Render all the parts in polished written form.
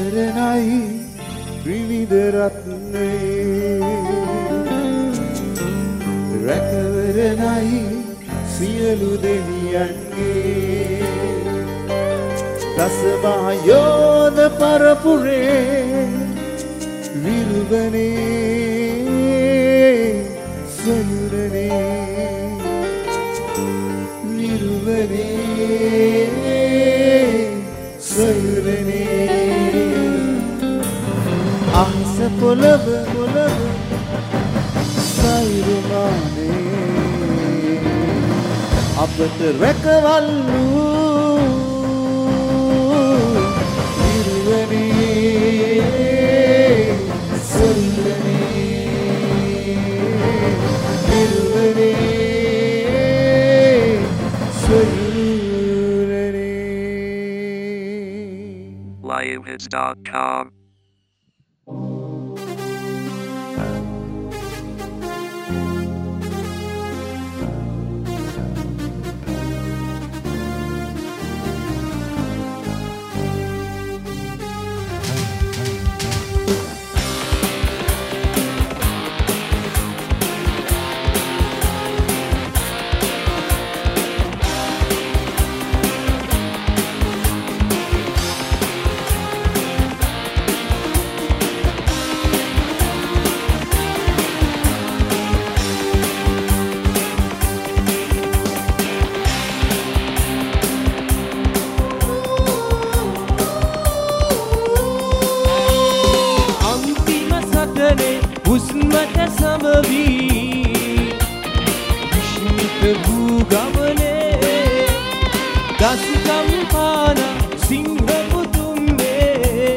රැකවරණයි ත්‍රිවිධ රත්නේ රැකවරණයි සියලු දෙවියන්ගේ රසවායෝද පරපුරේ විරුවනේ සොයුරනේ විරුවනේ සොයුරනේ අහස පොළව සයිරුමානේ අපට රැකවල්ලු විරුවනේ සොයුරනේ විරුවනේ සොයුරනේ Lionhits.com උස්මට සමවී විශ්මිත වූ ගමනේ දස්කම් පාන සිංහපුතුම්බේ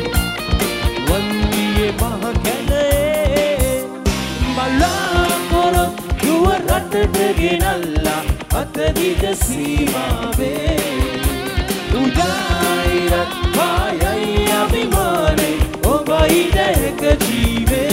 වන්දියේ මහ කැලේ බලාකොර දුව රටට ගෙනල්ලා අතදිග සීමාවේ උදායිරත් පායයි අභිමානේ ඔබයි දැක ජීවේ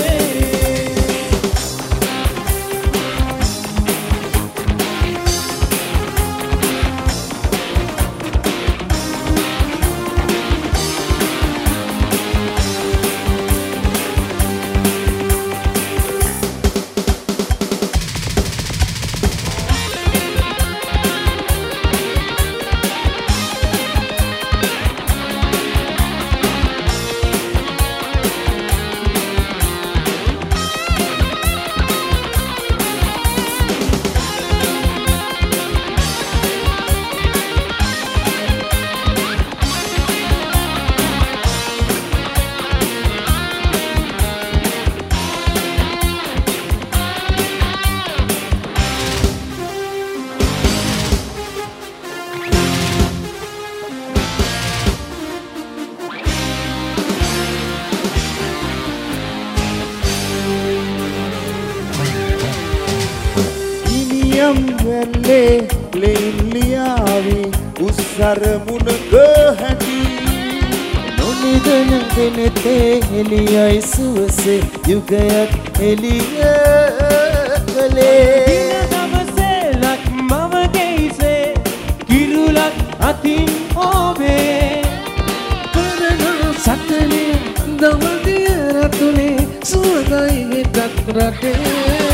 වෙල්ලේ ලෙල්ලියාවි උස්සර මුණක හැටි නොනිදන දෙනතේ එළියයි සුවසේ යුගයක් එළිය කළේ දින දවසේ ලක් මම දෙයිසේ කිරුලක් අතින් ඔබේ කරන සතනේ දවදිය රතුනේ සුවදයි හෙටත් රටේ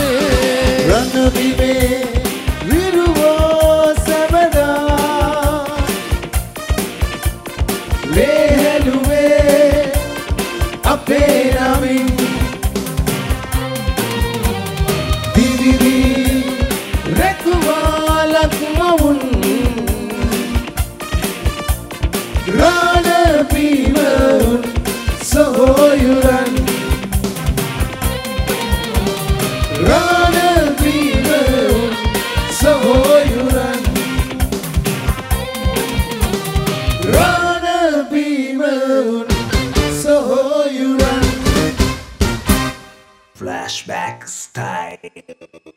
රණවිමේ විරුවෝ සබදා ලේහැලුවේ අපේ නමින් දිවිවි රැකුවාලක් මවුන් රණවිමවුන් සොහොයුරන් Flashback style.